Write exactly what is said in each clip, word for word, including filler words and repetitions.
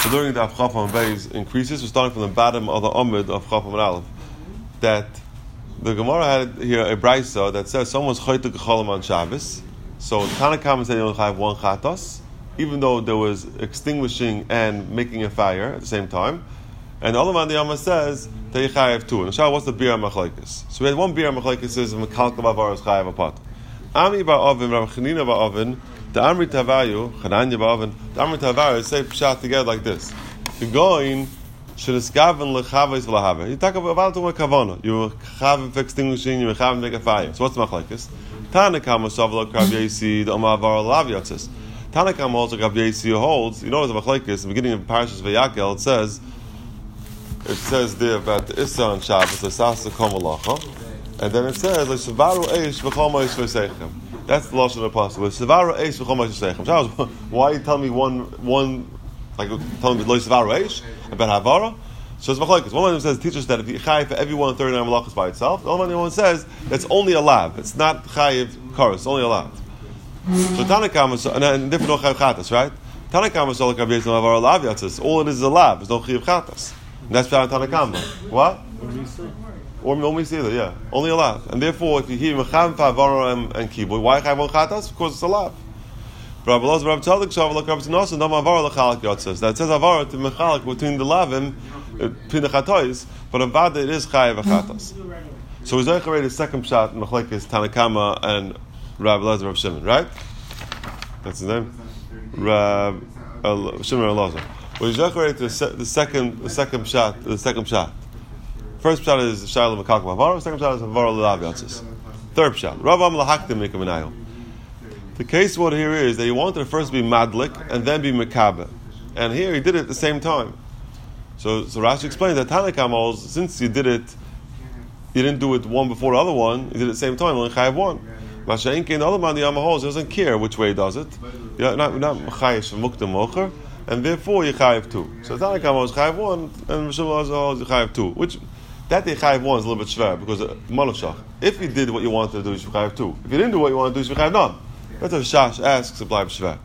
So during the Chafam Beis increases, we're starting from the bottom of the Amud of Chafam Aleph. That the Gemara had here a brisa that says someone's chaytuk cholam on Shabbos. So Tanakam said you only have one chatas, even though there was extinguishing and making a fire at the same time. And the other man the Yama says that you chayav two. And Shah, what's the bir machlekes? So we had one bir machlekes is mekalka bavaros chayav apat. Ami ba'avin, Rav Chanina ba'avin, the Amri Tavayu, Chananya ba'avin, the Amri Tavayu say pshat together like this. The going should eskaven lechavos v'lahave. You talk about about kavana. You chayav for extinguishing, you chayav make a fire. So what's the machlekes? Tanakam savla Rav Yesi, the Omavar Lav Yatzis. Tanakam also Rav Yesi holds. You know the machlekes. In the beginning of Parashas Vayakel, it says. It says there about the Issa on Shabbos, the Sasa Komalacha, and then it says, "L'Savaru Eish v'Chol Ma'is V'Seichem." That's the lashon of the apostle. "L'Savaru Eish v'Chol Ma'is V'Seichem." Shabbos, why you tell me one, one, like telling me "L'Savaru Eish" about Havara? So it's machlokes. One of them says teaches that if you chayiv for every one and thirty-nine malachas by itself. The other one says that's only a lav. It's not chayiv karos. It's only a lav. So Tanakam is and then different no chayiv chatas, right? Tanakam is all kav no Havara lav yatzis. All it is is a lav. There's no chayiv chatas. And that's found in Tanakama. What? Or only see that, yeah. Only a lav. And therefore, if you hear Mecham, Favara, and, and Kibui, why Chayv on Chatas? Because it's a lav. That says Avara to Mechalik between the lavim, between the Chatois, but Avada it is Chayv Chatas. So we're already the second shot in Machlekes Tanakama and Rav Elazar Rav Shimon, right? That's his name? Rav uh, Shimon Elazar. Well, you already to the, se- the second, the second shot, the second shot. First shot is Shiloh Makak Mavara. Second shot is Mavara L'Lav Yatzis. Third shot, Rav Am Lahaktim Mikaminayu. The case what here is that he wanted to first be Madlik and then be Mekabe, and here he did it at the same time. So, so Rashi explained that Tanakam, since you did it, you didn't do it one before the other one. You did it at the same time. Only Chayav one. Masha'inkin, the other man, the Yamahos, doesn't care which way he does it. You're not not Chayish Mukta Mocher. And therefore you chayiv two. So Tanakam was chayiv one, and Rishon was chayiv two. Which that day chayiv one is a little bit shver because uh, malachshach. If you did what you wanted to do, you should chayiv two. If you didn't do what you wanted to do, you should chayiv none. That's what Shash asks to bleibe shver.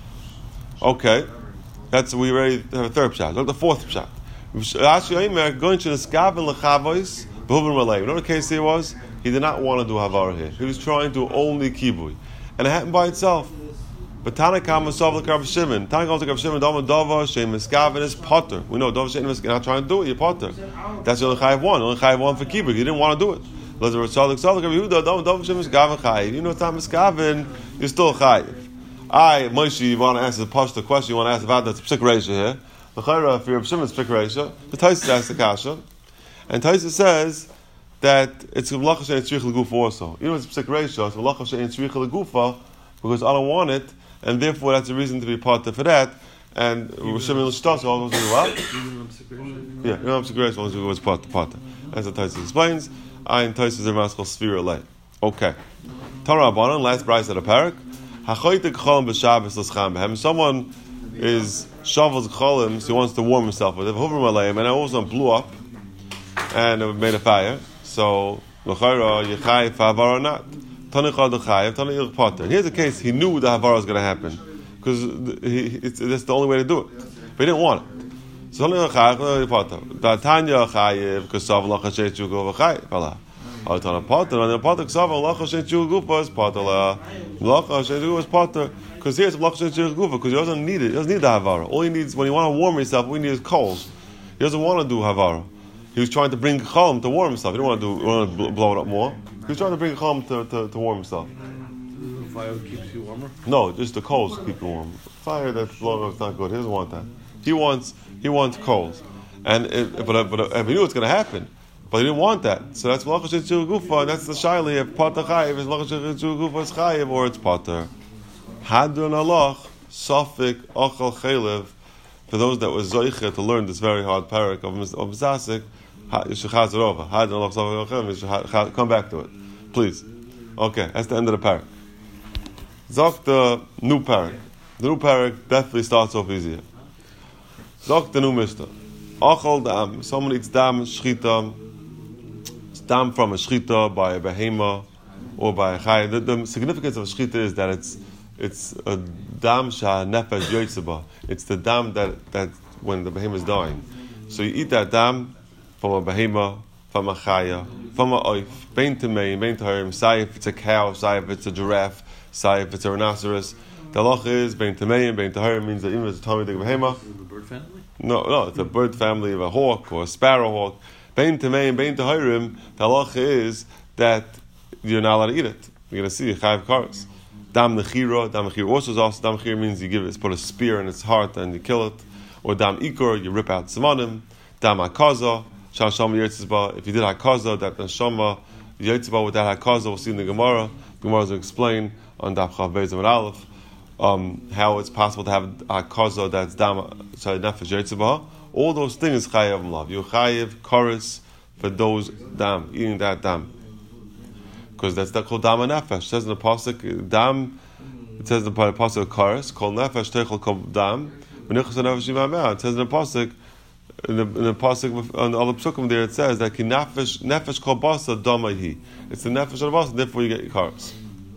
Okay, that's we already have a third shot. Look, the fourth shot. Rashi Omer going to the skaven lechavos behuvim malay. You know what the case here was? He did not want to do havar here. He was trying to only kibui, and it happened by itself. But Tanakam was Savla Rav Shimon. Tanakam was Rav Shimon. Dama Dava Shem Miskaven is Potter. We know Dava Shem is not trying to do it. You're Potter. That's the only Chayiv one. Only Chayiv one for Kibbutz. He didn't want to do it. Let's go Savla Savla Rav Yehuda. Dama Dava Shem Miskaven Chayiv. You know it's not Miskaven. You're still Chayiv. I Moshe, you want to answer the Pashta question? You want to ask about that's Psik Reisha here. The Chayra for Rav Shimon's Psik Reisha. The Taisus asks the Kasha, and Taisus says that it's Malacha Shein Tzrich Legufa also. You know it's Psik Reisha. It's Malacha Shein Tzrich Legufa because I don't want it. And therefore, that's a reason to be potter for that. And Shimon L'Shtas always do what? Yeah, you know, Grace always was potter. Potter. As the Taisus explains, I in Taisus are maskal Sphira Lay. Okay. Torah Rabbanon, last price at a parak. Hachoytek cholim b'Shabbos l'scham b'hem. Someone is shavels cholim, so he wants to warm himself with it. And it also blew up and it made a fire. So l'chayra yechai fa'avar or not. And here's the case, he knew the Havara was going to happen. Because that's the only way to do it. But he didn't want it. So only Tanya Chayiv, because Sav Lachashet Yugo Chayiv. Altana Potter, and the Potter Sav Lachashet Yugo was Potter. Lachashet Yugo was Potter. Because here's Lachashet Yugo, because he doesn't need it. He doesn't need the Havara. All he needs, when you want to warm yourself, all you need is coals. He doesn't want to do Havara. He was trying to bring Chalm to warm himself. He didn't want to do, want to blow it up more. He was trying to bring Chum to, to, to warm himself. Fire keeps you warmer? No, just the coals keep you warm. Fire that's blowing up is not good. He doesn't want that. He wants he wants coals, and it, but but uh, he knew it's going to happen, but he didn't want that. So that's Malachas Sheitzur Gufa, and that's the shaili. If Potter Chayiv is Malachas Sheitzur Gufa is Chayiv or it's Potter. Hadron Allah Safik Achal Chaylev. For those that were zoiche to learn this very hard parak of of Zasik, you should chaz it over. Hadron Allah Safik Achal Chaylev. You should come back to it, please. Okay, that's the end of the parak. Zok the new parak. The new parak definitely starts off easier. Zok the new Mishnah. Achol dam. Someone eats dam shchita. It's dam from a shchita by a behema or by a chay. The, the significance of a shchita is that it's it's a dam shah nefesh yotzeba. It's the dam that that when the behemoth is dying. So you eat that dam from a behemoth, from a chaya, from a oif, bein tamei, bein tahirim, say if it's a cow, say if it's a giraffe, say if it's a rhinoceros. The halacha is bein tamei and bein tahirim means that even if it's a talmidei behemoth. The bird family? No, no, it's a bird family of a hawk or a sparrow hawk. Bein tamei and bein tahirim, the halacha is that you're not allowed to eat it. You're going to see chayav kares. Dam nechira, dam nechira also is also, dam nechira means you give it, put a spear in its heart and you kill it. Or dam ikor, you rip out simonim. Dam hakaza, shal shama yitzba. If you did hakaza, that neshama yitzba with that hakaza, we'll see in the Gemara. The Gemara will explain on daf chav beis and aleph um, how it's possible to have hakaza that's dam, sorry, nefesh yitzba. All those things chayav love. You chayav kares for those dam, eating that dam. Because that's that called dam and nefesh. It says in the pasuk dam. It says in the pasuk kares called nefesh techol kol dam. It says in the pasuk in the, in the pasuk on all the psukim there. It says that ki nefesh nefesh kol basa damahi. It's the nefesh of the basa. Therefore, you get your kares.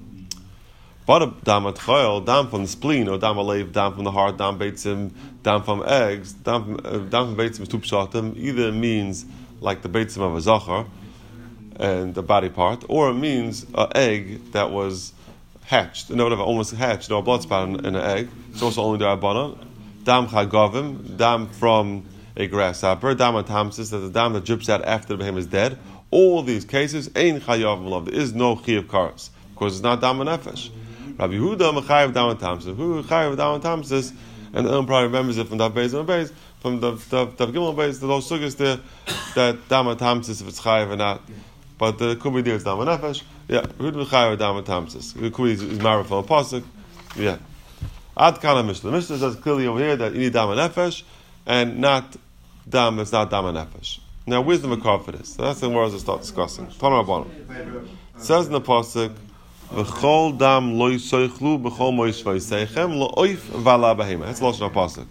But dam at chayil, dam from the spleen, or dam alev, dam from the heart, dam beitzim, dam from eggs, dam from uh, dam from beitzim is tu pshatim. Either means like the beitzim of a zachar and the body part, or it means an egg that was hatched, you know, whatever, almost hatched, or a blood spot in, in an egg. It's also only the rabbanon. Dam chagavim, dam from a grasshopper, dam atamsis, that's a dam that drips out after the behemoth is dead. All these cases, ein chayavim love. There is no chiyav kares because it's not dam and nefesh. Rabbi Yehuda mechayev dam atamsis. Who chayev dam atamsis? And the Ilm probably remembers it from the Beis and Beis, from the the the Gimel Beis. The those sugyas there that dam atamsis if it's chayev or not. But the could be there is dam and nefesh. Yeah, who do we chayev dam atamsis? It could be is married from a pasuk. Yeah. Ad kana Mishnah. The Mishnah says clearly over here that you need dam and nefesh, and not dam. It's not dam and nefesh. Now, where's the makar for this? So that's the words I start discussing. It says in the pasuk, "V'chol dam lo yisoichlu b'chol moish v'yiseichem lo oif v'ala behema." That's lashon pasuk.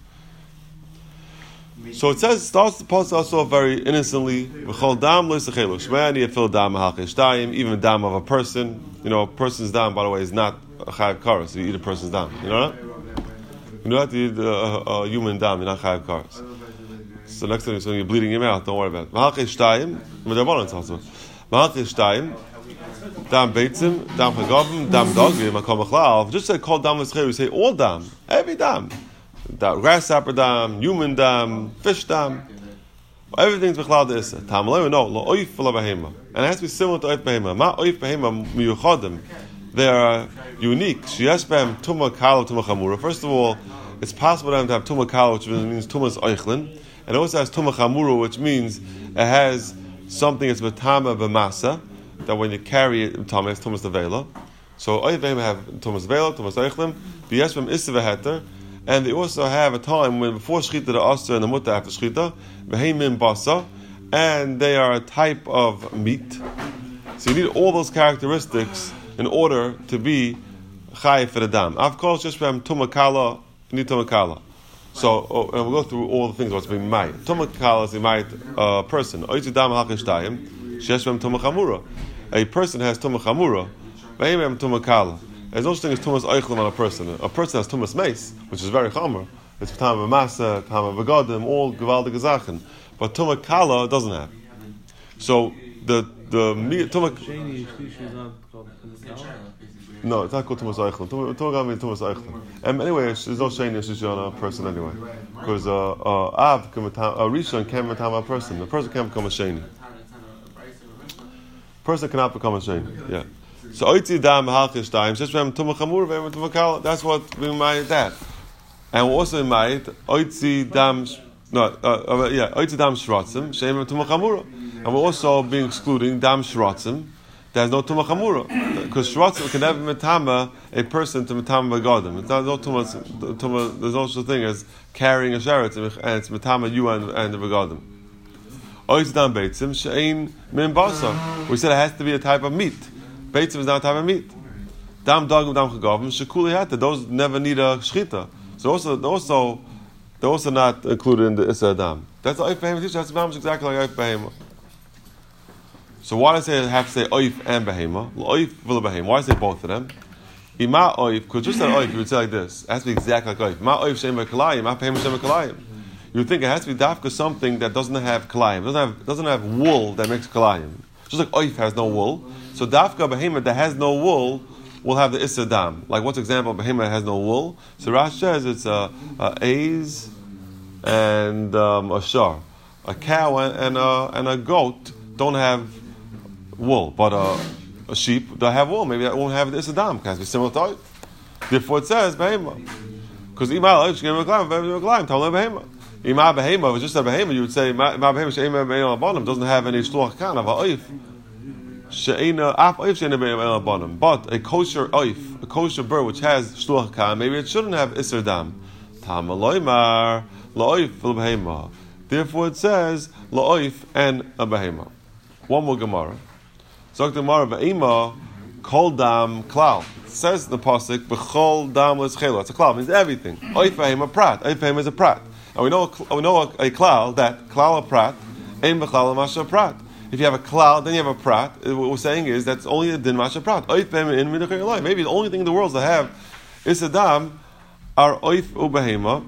So it says, starts the pasuk also very innocently. V'chol dam lo yisoichlu. Shmei ani yafil dam ha'chayish dayim. Even dam of a person. You know, a person's dam, by the way, is not a chayav kares. So you eat a person's dam. You know that? You know that you eat a, a, a human dam. You're not chayav kares. So next time when you're bleeding your mouth, don't worry about it. V'halchish dayim. M'derbanan also. V'halchish dayim. Dam beitzim, dam chagavim, dam dogim, makom achlav. Just say call dam l'schei. We say all dam, every dam, dam, grasshopper dam, human dam, fish dam. Everything's b'chlal de'isa. Tam le'u no lo oif la behema, and it has to be similar to oif behema. Ma oif behema miyuchadim. They are unique. Sheyesh behem tuma kala tuma chamura. First of all, it's possible for them to have tuma kala, which means tumas oichlin, and it also has tuma chamura, which means it has something that's betama b'masa. That when you carry it, Thomas, Thomas the Vela. So Oyvim have Thomas Vela, Thomas Eichlim, the Yeshvim Isiva Heter, and they also have a time when before Shchita the Aster and the Mutta after Shchita, Vehemim Basa, and they are a type of meat. So you need all those characteristics in order to be Chai for the Dam. Of course, just from Tumakala, you need Tumakala. So, oh, and we'll go through all the things what's being made. Tumakala is a made uh, person. Oytidam Hakishtayim, Sheshvim Tumakamura. A person has tumah chamura, ve'imem tumah kala. There's no such thing as tumas oichlim on a person. A person has tumas meis, which is very chamur. It's time of masa, time of begadim, all gevaldige zachen. But tumah kala doesn't have. So the the tumah. No, it's not called tumas oichlim. Tumah kala means tumas oichlim. And anyway, there's no sheni shlishi on a person anyway, because uh, uh, av a rishon can't become a person. A person can't become a sheni. Person cannot become a sheni. Yeah. So oitzi dam halchish dam. Just from tumah chamur ve'em tumah kala. That's what we might that. And we also might oitzi dam. No, uh, uh, yeah, oitzi dam shrotzim she'em tumah chamura. And we're also being excluding dam shrotzim. There's no tumah chamura because shrotzim can never metama a person to metama begadim. It's not no tumah. There's no such thing as carrying a sheret and it's metama you and, and the begadim. Oizdam beitzim she'ein min basa. We said it has to be a type of meat. Beitzim is not a type of meat. Dam dogim dam chagavim shekuli hata. Those never need a shchita. So also, also, they're also not included in the Issa Dam. That's the oif behema teacher. That's the exactly like oif behema. So why does it have to say oif and behema? Oif v'la behema. Why does it say both of them? Ima oif, because just that oif, you would say like this. It has to be exactly like oif. Ma oif shem v'kalayim, ma behema shem v'kalayim. you would think it has to be dafka something that doesn't have kalayim, doesn't have doesn't have wool that makes kalayim. Just like oif has no wool, so dafka behemoth that has no wool will have the issa dam. Like what's example? Behemoth has no wool. So Rashi says it's a, a aiz and um, a shar. A cow and, and a and a goat don't have wool, but a, a sheep they have wool. Maybe that won't have the issa dam because it's similar to it. Therefore, it says behemoth. Because imal oif shkein meklayim, meklayim tavle behemoth. Ima behemoth was just a behemoth. You would say ima behemoth she'ein be'el abanim doesn't have any shluach kan of a oif. She'eina af oif she'ein be'el abanim. But a kosher oif, a kosher bird which has shluach kan, maybe it shouldn't have iser dam. Tama loymar la'oif l'behemoth. Therefore, it says la'oif and a behemoth. One more gemara. So the gemara be'ima kol dam klal. It says in the pasuk b'chol dam l'schelo. It's a klal, it means everything. Oif behemoth prat. Oif behemoth is a prat. And we know a, we know a, a klal that klal a prat, ein b'chlal masha prat. If you have a klal, then you have a prat. What we're saying is that's only a din masha prat. Oif behemoth in midachir eloi. Maybe the only thing in the world that have isadam are oif ubehema,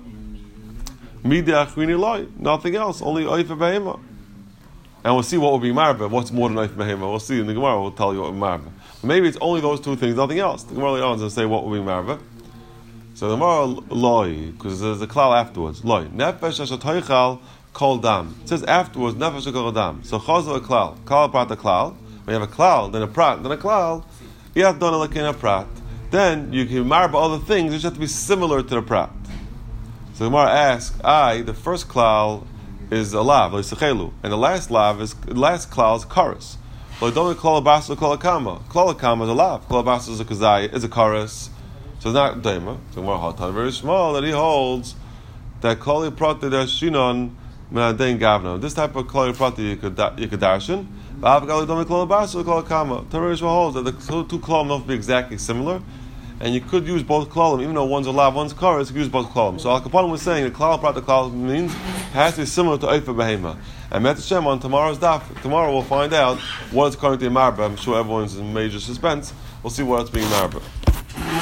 midach eloi. Nothing else. Only oif ubehema. And we'll see what will be marba. What's more than oif ubehema? We'll see in the Gemara. We'll tell you what will be marba. Maybe it's only those two things, nothing else. The Gemara later on is going to say what will be marba. So the Gemara loy, because there's a klal afterwards. Loy nefesh ashatoichal kol dam. It says afterwards nefesh kol dam. So chazal a klal, klal prat a klal. When you have a klal, then a prat, then a klal. You have done a lakin a prat. Then you can marba other things which have to be similar to the prat. So the Gemara asks, I the first klal is a lav, loisachelu, and the last lav is the last klal is karas. Lo don't klal abasu klal akama. Klal akama is a lav. Klal abasu is a kazai, is a karas. So it's not daima. So more hot, very small that he holds that klali prati that shinon me'adein gavna. This type of klali prati you could you could darshan. But avgali don't klal abasu klal akama. Very small holds that the two klalim don't be exactly similar. And you could use both klalim, even though one's a lav, one's karas, you could use both klalim. So Al Kapanim was saying that klal prat klal means has to be similar to Eifa Behema. And Met Hashem on tomorrow's daf, tomorrow we'll find out what it's according to Marba. I'm sure everyone's in major suspense. We'll see what it's being Marba.